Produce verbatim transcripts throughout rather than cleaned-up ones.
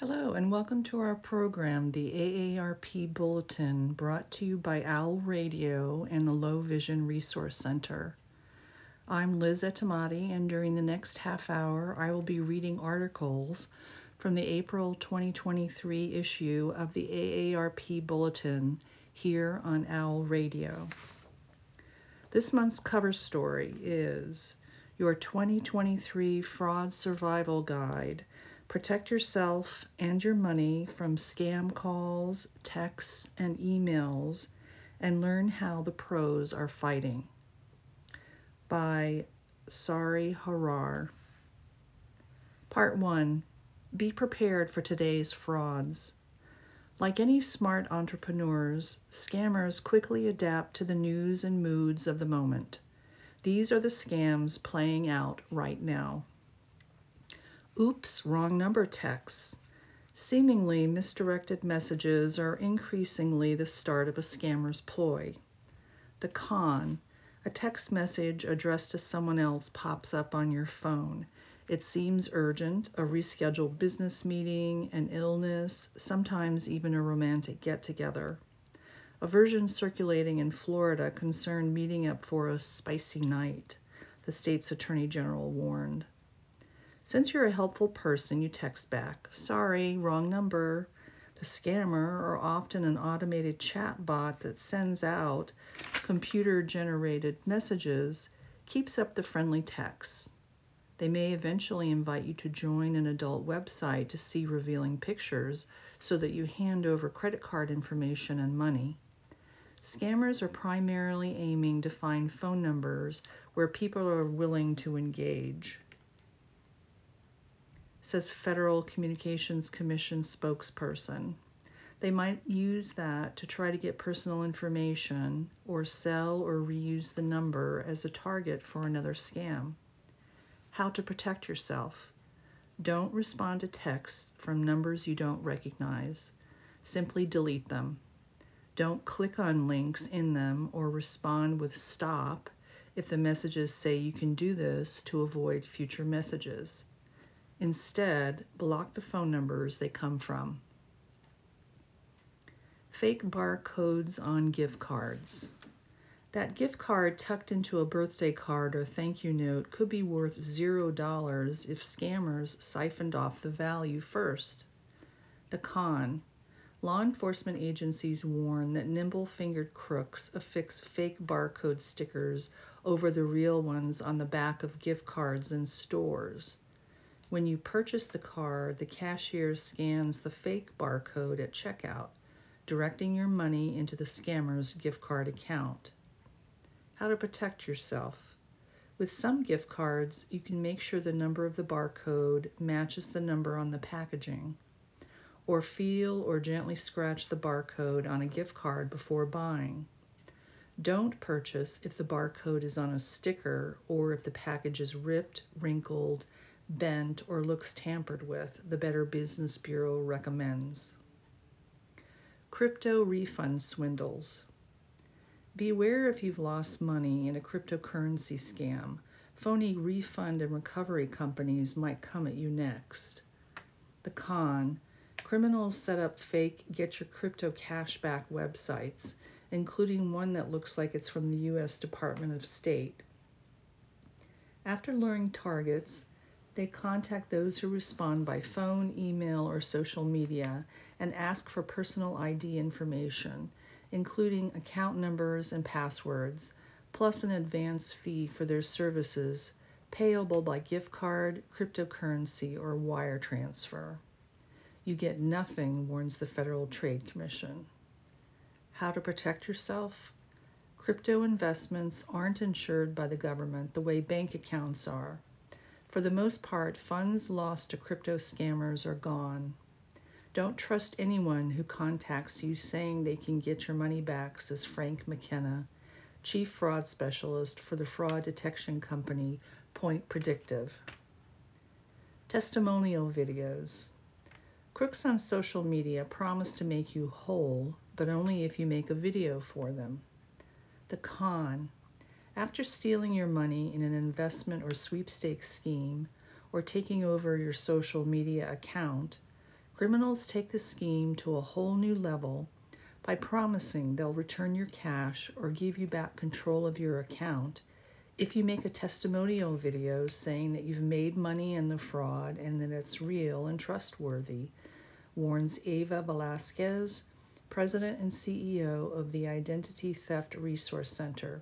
Hello, and welcome to our program, the A A R P Bulletin, brought to you by OWL Radio and the Low Vision Resource Center. I'm Liz Etamati, and during the next half hour, I will be reading articles from the April twenty twenty-three issue of the A A R P Bulletin here on OWL Radio. This month's cover story is your twenty twenty-three Fraud Survival Guide. Protect yourself and your money from scam calls, texts, and emails, and learn how the pros are fighting. By Sari Harar. Part one. Be prepared for today's frauds. Like any smart entrepreneurs, scammers quickly adapt to the news and moods of the moment. These are the scams playing out right now. Oops, wrong number texts. Seemingly misdirected messages are increasingly the start of a scammer's ploy. The con, a text message addressed to someone else pops up on your phone. It seems urgent, a rescheduled business meeting, an illness, sometimes even a romantic get-together. A version circulating in Florida concerned meeting up for a spicy night, the state's attorney general warned. Since you're a helpful person, you text back, sorry, wrong number. The scammer, or often an automated chat bot that sends out computer-generated messages, keeps up the friendly texts. They may eventually invite you to join an adult website to see revealing pictures so that you hand over credit card information and money. Scammers are primarily aiming to find phone numbers where people are willing to engage, says Federal Communications Commission spokesperson. They might use that to try to get personal information or sell or reuse the number as a target for another scam. How to protect yourself. Don't respond to texts from numbers you don't recognize. Simply delete them. Don't click on links in them or respond with stop if the messages say you can do this to avoid future messages. Instead, block the phone numbers they come from. Fake barcodes on gift cards. That gift card tucked into a birthday card or thank you note could be worth zero dollars if scammers siphoned off the value first. The con. Law enforcement agencies warn that nimble-fingered crooks affix fake barcode stickers over the real ones on the back of gift cards in stores. When you purchase the card, the cashier scans the fake barcode at checkout, directing your money into the scammer's gift card account. How to protect yourself. With some gift cards, you can make sure the number of the barcode matches the number on the packaging, or feel or gently scratch the barcode on a gift card before buying. Don't purchase if the barcode is on a sticker or if the package is ripped, wrinkled, bent, or looks tampered with, the Better Business Bureau recommends. Crypto refund swindles. Beware if you've lost money in a cryptocurrency scam. Phony refund and recovery companies might come at you next. The con. Criminals set up fake get your crypto cash back websites, including one that looks like it's from the U S Department of State. After luring targets, they contact those who respond by phone, email, or social media and ask for personal I D information, including account numbers and passwords, plus an advance fee for their services, payable by gift card, cryptocurrency, or wire transfer. You get nothing, warns the Federal Trade Commission. How to protect yourself? Crypto investments aren't insured by the government the way bank accounts are. For the most part, funds lost to crypto scammers are gone. Don't trust anyone who contacts you saying they can get your money back, says Frank McKenna, Chief Fraud Specialist for the fraud detection company Point Predictive. Testimonial videos. Crooks on social media promise to make you whole, but only if you make a video for them. The con. After stealing your money in an investment or sweepstakes scheme, or taking over your social media account, Criminals take the scheme to a whole new level by promising they'll return your cash or give you back control of your account if you make a testimonial video saying that you've made money in the fraud and that it's real and trustworthy, warns Eva Velasquez, President and C E O of the Identity Theft Resource Center.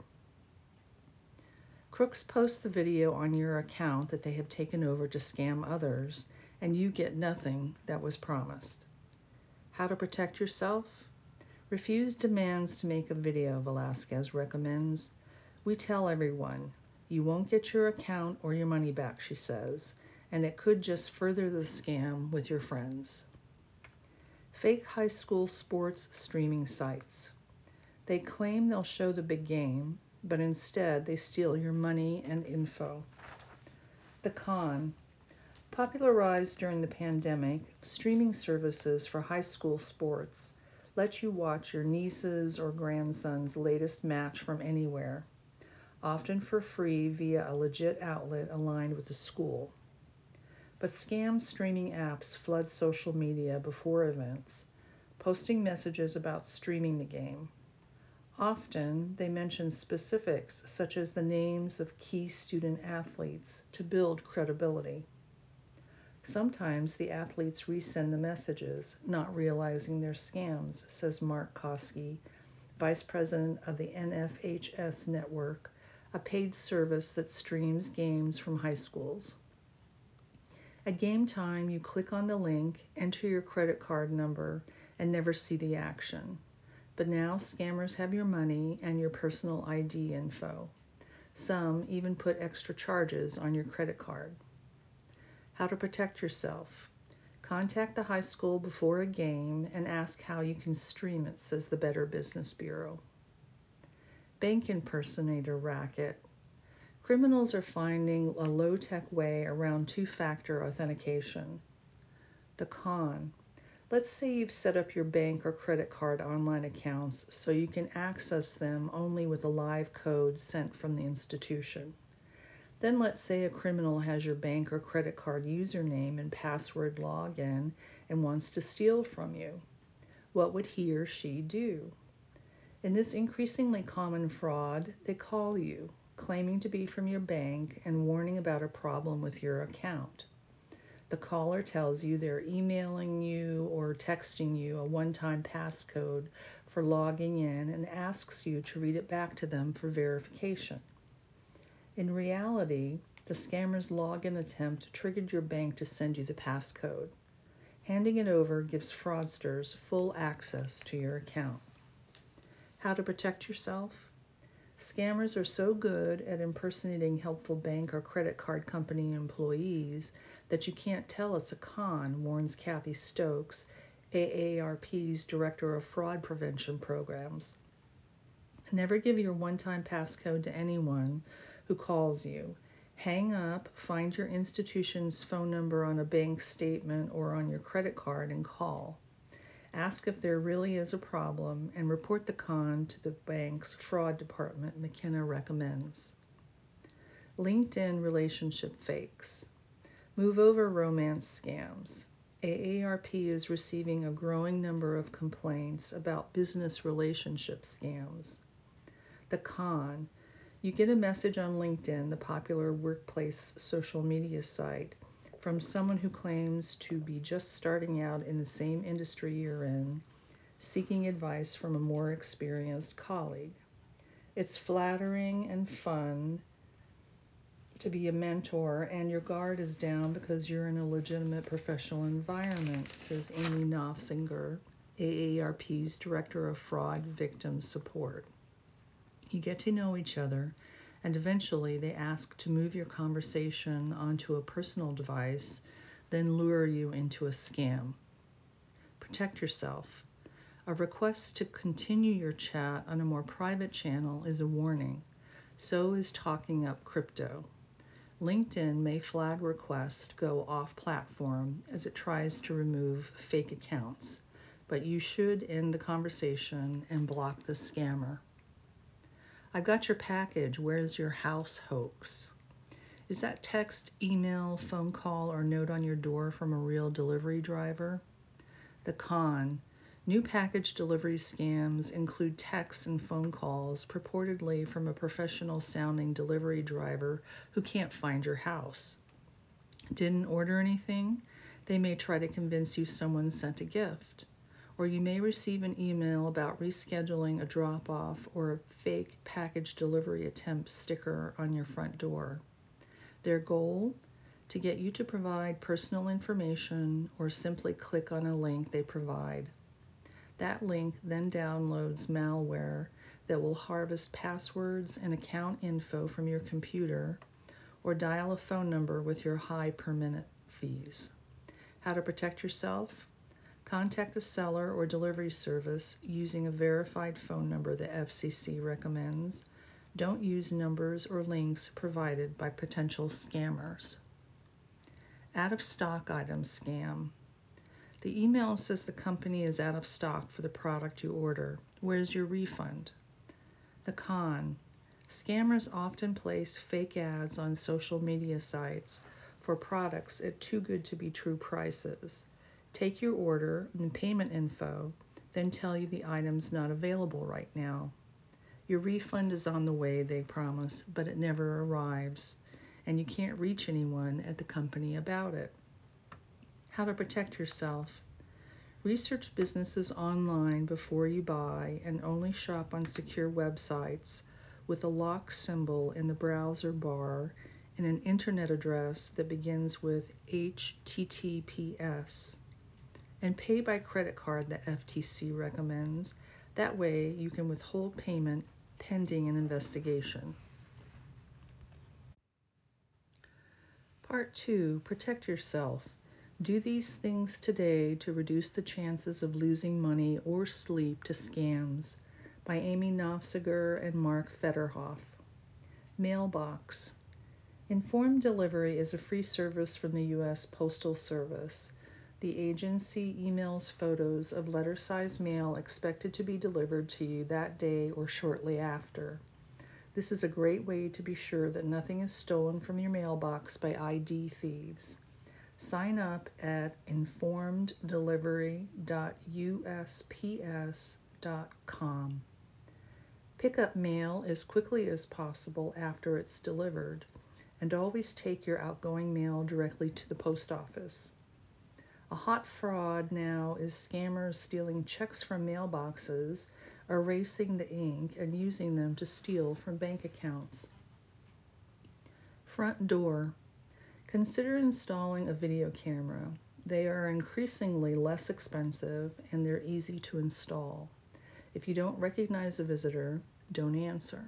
Crooks post the video on your account that they have taken over to scam others, and you get nothing that was promised. How to protect yourself? Refuse demands to make a video, Velasquez recommends. We tell everyone, you won't get your account or your money back, she says, and it could just further the scam with your friends. Fake high school sports streaming sites. They claim they'll show the big game, but instead they steal your money and info. The con. Popularized during the pandemic, streaming services for high school sports let you watch your niece's or grandson's latest match from anywhere, often for free via a legit outlet aligned with the school. But scam streaming apps flood social media before events, posting messages about streaming the game. Often, they mention specifics such as the names of key student athletes to build credibility. Sometimes the athletes resend the messages, not realizing they're scams, says Mark Koski, Vice President of the N F H S Network, a paid service that streams games from high schools. At game time, you click on the link, enter your credit card number, and never see the action. But now scammers have your money and your personal I D info. Some even put extra charges on your credit card. How to protect yourself. Contact the high school before a game and ask how you can stream it, says the Better Business Bureau. Bank impersonator racket. Criminals are finding a low-tech way around two-factor authentication. The con. Let's say you've set up your bank or credit card online accounts so you can access them only with a live code sent from the institution. Then let's say a criminal has your bank or credit card username and password login and wants to steal from you. What would he or she do? In this increasingly common fraud, they call you, claiming to be from your bank and warning about a problem with your account. The caller tells you they're emailing you or texting you a one-time passcode for logging in and asks you to read it back to them for verification. In reality, the scammer's login attempt triggered your bank to send you the passcode. Handing it over gives fraudsters full access to your account. How to protect yourself? Scammers are so good at impersonating helpful bank or credit card company employees that you can't tell it's a con, warns Kathy Stokes, A A R P's Director of Fraud Prevention Programs. Never give your one-time passcode to anyone who calls you. Hang up, find your institution's phone number on a bank statement or on your credit card and call. Ask if there really is a problem and report the con to the bank's fraud department, McKenna recommends. LinkedIn relationship fakes. Move over romance scams. A A R P is receiving a growing number of complaints about business relationship scams. The con. You get a message on LinkedIn, the popular workplace social media site, from someone who claims to be just starting out in the same industry you're in, seeking advice from a more experienced colleague. It's flattering and fun to be a mentor, and your guard is down because you're in a legitimate professional environment, says Amy Knopfinger, A A R P's Director of Fraud Victim Support. You get to know each other, and eventually they ask to move your conversation onto a personal device, then lure you into a scam. Protect yourself. A request to continue your chat on a more private channel is a warning. So is talking up crypto. LinkedIn may flag requests to go off-platform as it tries to remove fake accounts, but you should end the conversation and block the scammer. I've got your package. Where's your house hoax? Is that text, email, phone call, or note on your door from a real delivery driver? The con: new package delivery scams include texts and phone calls purportedly from a professional-sounding delivery driver who can't find your house. Didn't order anything? They may try to convince you someone sent a gift. Or you may receive an email about rescheduling a drop-off or a fake package delivery attempt sticker on your front door. Their goal? To get you to provide personal information or simply click on a link they provide. That link then downloads malware that will harvest passwords and account info from your computer or dial a phone number with your high per minute fees. How to protect yourself? Contact the seller or delivery service using a verified phone number the F C C recommends. Don't use numbers or links provided by potential scammers. Out-of-stock item scam. The email says the company is out of stock for the product you order. Where's your refund? The con: scammers often place fake ads on social media sites for products at too good to be true prices. Take your order and payment info, then tell you the item's not available right now. Your refund is on the way, they promise, but it never arrives, and you can't reach anyone at the company about it. How to protect yourself? Research businesses online before you buy and only shop on secure websites with a lock symbol in the browser bar and an internet address that begins with H T T P S. And pay by credit card, the F T C recommends. That way you can withhold payment pending an investigation. Part two, protect yourself. Do these things today to reduce the chances of losing money or sleep to scams, by Amy Nofziger and Mark Federhoff. Mailbox. Informed Delivery is a free service from the U S Postal Service. The agency emails photos of letter-sized mail expected to be delivered to you that day or shortly after. This is a great way to be sure that nothing is stolen from your mailbox by I D thieves. Sign up at informed delivery dot U S P S dot com. Pick up mail as quickly as possible after it's delivered, and always take your outgoing mail directly to the post office. A hot fraud now is scammers stealing checks from mailboxes, erasing the ink, and using them to steal from bank accounts. Front door. Consider installing a video camera. They are increasingly less expensive and they're easy to install. If you don't recognize a visitor, don't answer.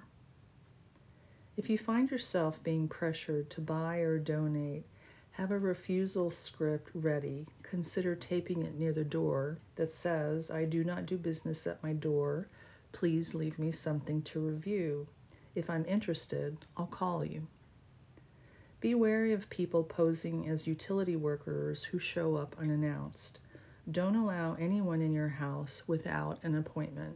If you find yourself being pressured to buy or donate, have a refusal script ready. Consider taping it near the door that says, "I do not do business at my door. Please leave me something to review. If I'm interested, I'll call you." Be wary of people posing as utility workers who show up unannounced. Don't allow anyone in your house without an appointment.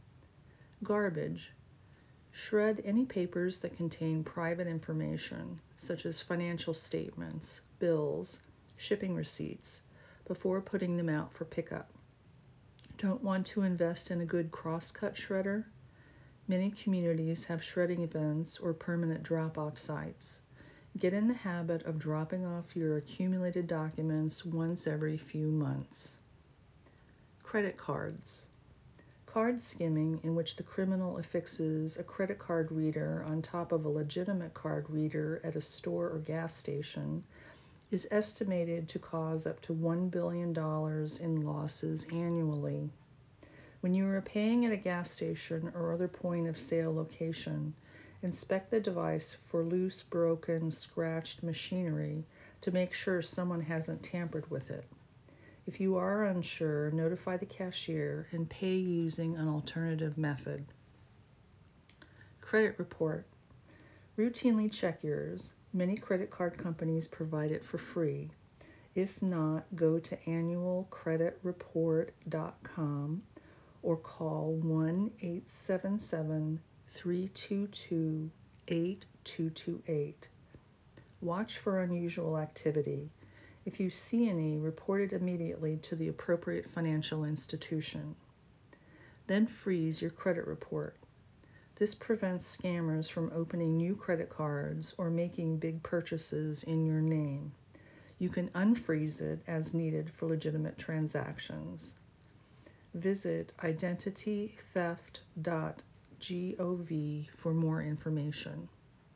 Garbage. Shred any papers that contain private information, such as financial statements, bills, shipping receipts, before putting them out for pickup. Don't want to invest in a good cross-cut shredder? Many communities have shredding events or permanent drop-off sites. Get in the habit of dropping off your accumulated documents once every few months. Credit cards. Card skimming, in which the criminal affixes a credit card reader on top of a legitimate card reader at a store or gas station, is estimated to cause up to one billion dollars in losses annually. When you are paying at a gas station or other point of sale location, inspect the device for loose, broken, scratched machinery to make sure someone hasn't tampered with it. If you are unsure, notify the cashier and pay using an alternative method. Credit report. Routinely check yours. Many credit card companies provide it for free. If not, go to annual credit report dot com or call one eight seven seven, three two two, eight two two eight. Watch for unusual activity. If you see any, report it immediately to the appropriate financial institution. Then freeze your credit report. This prevents scammers from opening new credit cards or making big purchases in your name. You can unfreeze it as needed for legitimate transactions. Visit identity theft dot gov for more information.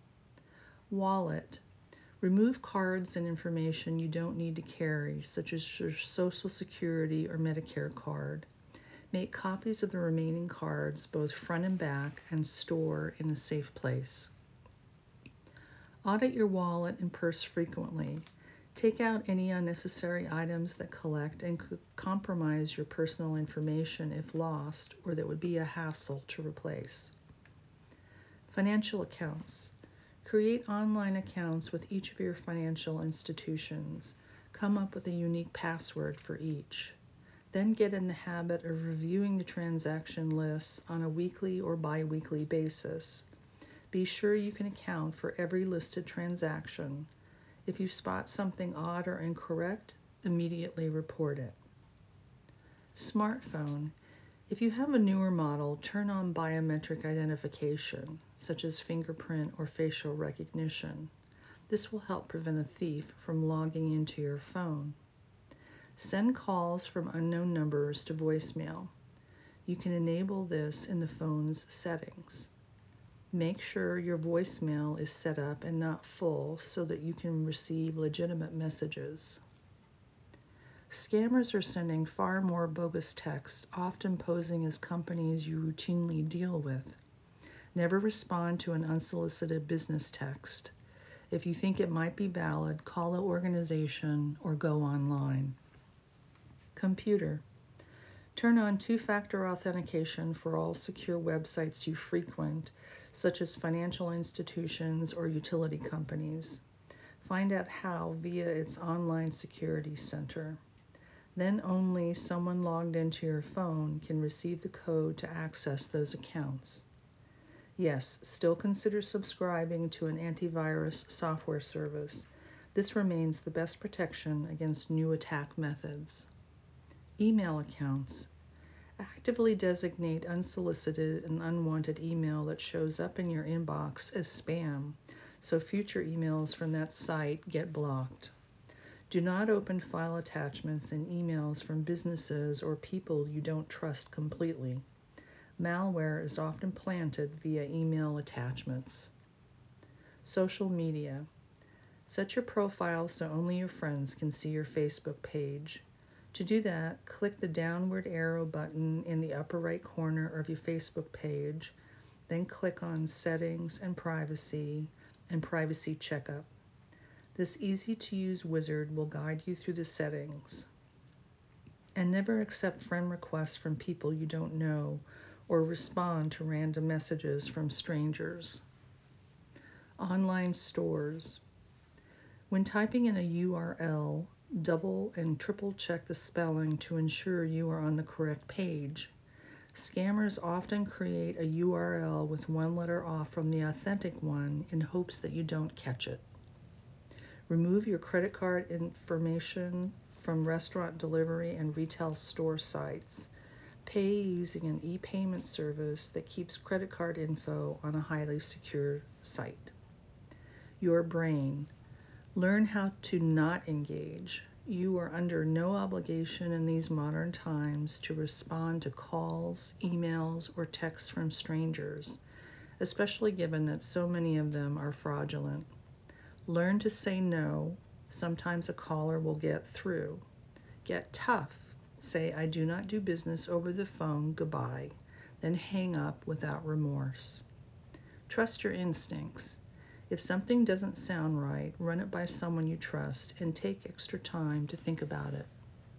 Wallet. Remove cards and information you don't need to carry, such as your Social Security or Medicare card. Make copies of the remaining cards, both front and back, and store in a safe place. Audit your wallet and purse frequently. Take out any unnecessary items that collect and could compromise your personal information if lost, or that would be a hassle to replace. Financial accounts. Create online accounts with each of your financial institutions. Come up with a unique password for each. Then get in the habit of reviewing the transaction lists on a weekly or bi-weekly basis. Be sure you can account for every listed transaction. If you spot something odd or incorrect, immediately report it. Smartphone. If you have a newer model, turn on biometric identification, such as fingerprint or facial recognition. This will help prevent a thief from logging into your phone. Send calls from unknown numbers to voicemail. You can enable this in the phone's settings. Make sure your voicemail is set up and not full so that you can receive legitimate messages. Scammers are sending far more bogus texts, often posing as companies you routinely deal with. Never respond to an unsolicited business text. If you think it might be valid, call the organization or go online. Computer. Turn on two-factor authentication for all secure websites you frequent, such as financial institutions or utility companies. Find out how via its online security center. Then only someone logged into your phone can receive the code to access those accounts. Yes, still consider subscribing to an antivirus software service. This remains the best protection against new attack methods. Email accounts. Actively designate unsolicited and unwanted email that shows up in your inbox as spam, so future emails from that site get blocked. Do not open file attachments in emails from businesses or people you don't trust completely. Malware is often planted via email attachments. Social media. Set your profile so only your friends can see your Facebook page. To do that, click the downward arrow button in the upper right corner of your Facebook page, then click on Settings and Privacy and Privacy Checkup. This easy-to-use wizard will guide you through the settings. And never accept friend requests from people you don't know or respond to random messages from strangers. Online stores. When typing in a U R L, double and triple check the spelling to ensure you are on the correct page. Scammers often create a U R L with one letter off from the authentic one in hopes that you don't catch it. Remove your credit card information from restaurant delivery and retail store sites. Pay using an e-payment service that keeps credit card info on a highly secure site. Your brain. Learn how to not engage. You are under no obligation in these modern times to respond to calls, emails, or texts from strangers, especially given that so many of them are fraudulent. Learn to say no. Sometimes a caller will get through. Get tough. Say, I do not do business over the phone, goodbye. Then hang up without remorse. Trust your instincts. If something doesn't sound right, run it by someone you trust and take extra time to think about it.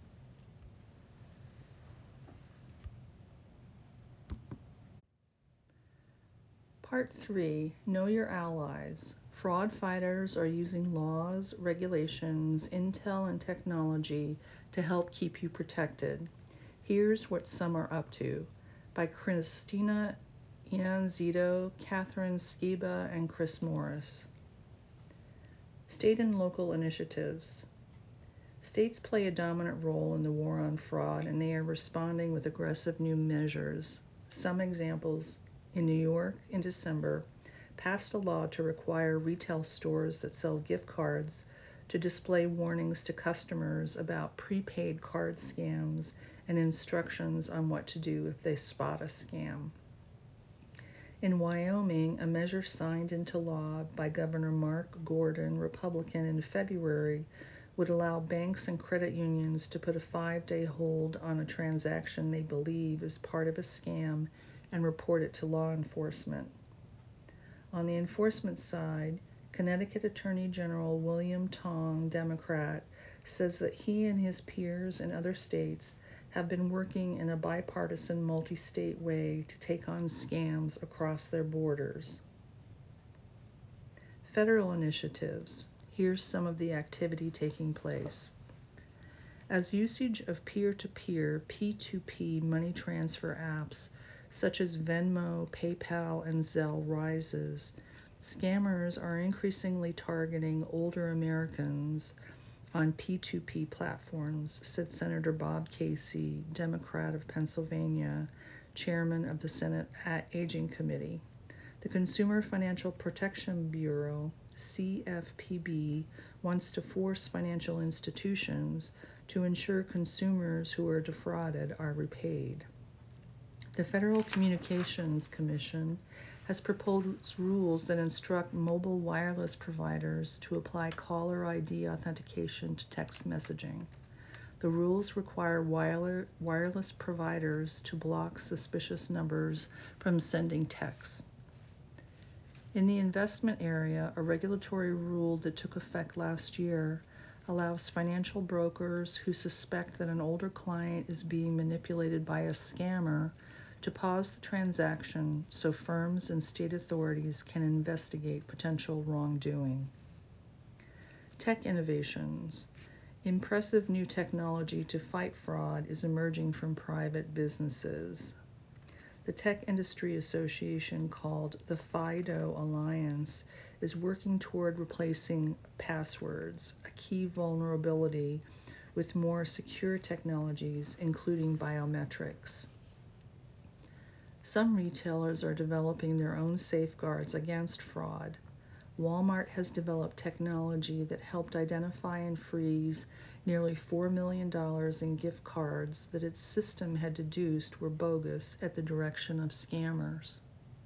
Part three, Know Your Allies. Fraud fighters are using laws, regulations, intel, and technology to help keep you protected. Here's what some are up to, by Christina Ianzito, Catherine Skiba, and Chris Morris. State and local initiatives. States play a dominant role in the war on fraud, and they are responding with aggressive new measures. Some examples: in New York, in December, passed a law to require retail stores that sell gift cards to display warnings to customers about prepaid card scams and instructions on what to do if they spot a scam. In Wyoming, a measure signed into law by Governor Mark Gordon, Republican, in February would allow banks and credit unions to put a five-day hold on a transaction they believe is part of a scam and report it to law enforcement. On the enforcement side, Connecticut Attorney General William Tong, Democrat, says that he and his peers in other states have been working in a bipartisan, multi-state way to take on scams across their borders. Federal initiatives. Here's some of the activity taking place. As usage of peer-to-peer, P two P money transfer apps such as Venmo, PayPal, and Zelle rises, scammers are increasingly targeting older Americans on P two P platforms, said Senator Bob Casey, Democrat of Pennsylvania, chairman of the Senate Aging Committee. The Consumer Financial Protection Bureau, C F P B, wants to force financial institutions to ensure consumers who are defrauded are repaid. The Federal Communications Commission has proposed rules that instruct mobile wireless providers to apply caller I D authentication to text messaging. The rules require wire, wireless providers to block suspicious numbers from sending texts. In the investment area, a regulatory rule that took effect last year allows financial brokers who suspect that an older client is being manipulated by a scammer to pause the transaction so firms and state authorities can investigate potential wrongdoing. Tech innovations. Impressive new technology to fight fraud is emerging from private businesses. The Tech Industry Association, called the FIDO Alliance, is working toward replacing passwords, a key vulnerability, with more secure technologies, including biometrics. Some retailers are developing their own safeguards against fraud. Walmart has developed technology that helped identify and freeze nearly four million dollars in gift cards that its system had deduced were bogus at the direction of scammers.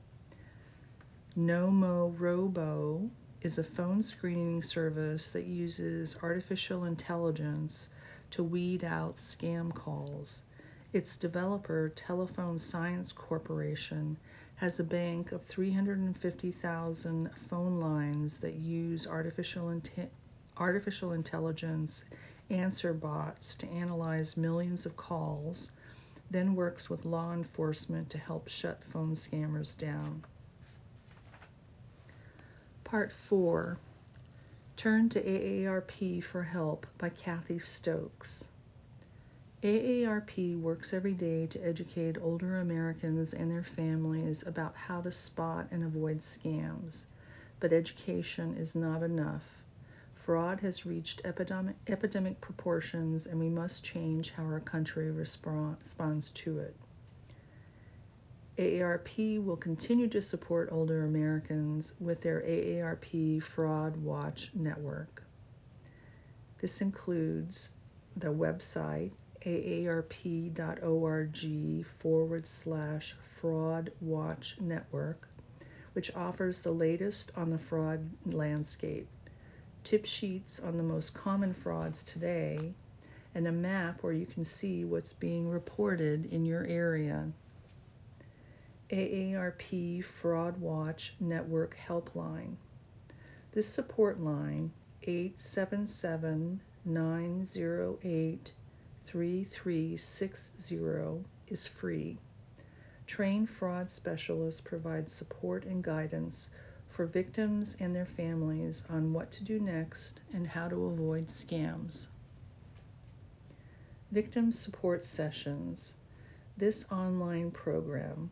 NomoRobo is a phone screening service that uses artificial intelligence to weed out scam calls. Its developer, Telephone Science Corporation, has a bank of three hundred fifty thousand phone lines that use artificial, inte- artificial intelligence answer bots to analyze millions of calls, then works with law enforcement to help shut phone scammers down. Part four. Turn to A A R P for Help by Kathy Stokes. A A R P works every day to educate older Americans and their families about how to spot and avoid scams, but education is not enough. Fraud has reached epidemic, epidemic proportions, and we must change how our country respond, responds to it. A A R P will continue to support older Americans with their A A R P Fraud Watch Network. This includes the website aarp.org forward slash fraud watch network, which offers the latest on the fraud landscape, tip sheets on the most common frauds today, and a map where you can see what's being reported in your area. A A R P Fraud Watch Network Helpline. This support line, eight seven seven, nine zero eight, three three six zero, is free. Trained fraud specialists provide support and guidance for victims and their families on what to do next and how to avoid scams. Victim Support Sessions. This online program,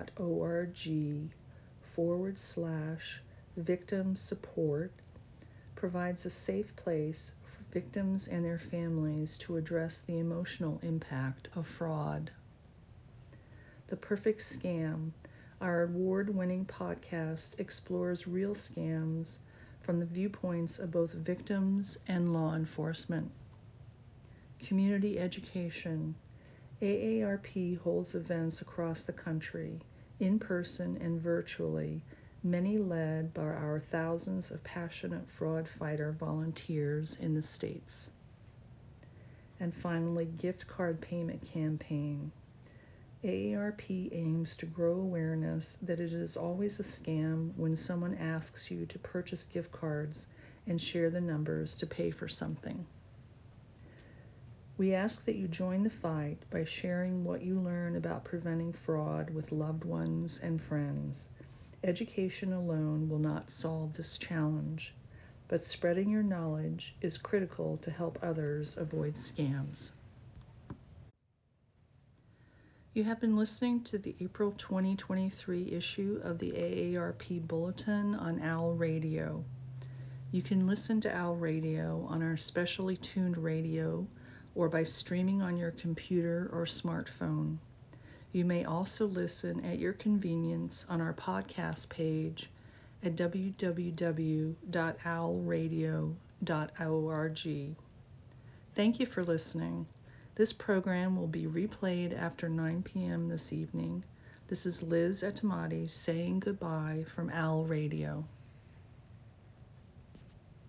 aarp.org forward slash victim support, provides a safe place for victims and their families to address the emotional impact of fraud. The Perfect Scam, our award-winning podcast, explores real scams from the viewpoints of both victims and law enforcement. Community education. A A R P holds events across the country, in person and virtually, many led by our thousands of passionate fraud fighter volunteers in the states. And finally, gift card payment campaign. A A R P aims to grow awareness that it is always a scam when someone asks you to purchase gift cards and share the numbers to pay for something. We ask that you join the fight by sharing what you learn about preventing fraud with loved ones and friends. Education alone will not solve this challenge, but spreading your knowledge is critical to help others avoid scams. You have been listening to the April twenty twenty-three issue of the A A R P Bulletin on OWL Radio. You can listen to OWL Radio on our specially tuned radio or by streaming on your computer or smartphone. You may also listen at your convenience on our podcast page at w w w dot owl radio dot org. Thank you for listening. This program will be replayed after nine p.m. this evening. This is Liz Etemadi saying goodbye from OWL Radio.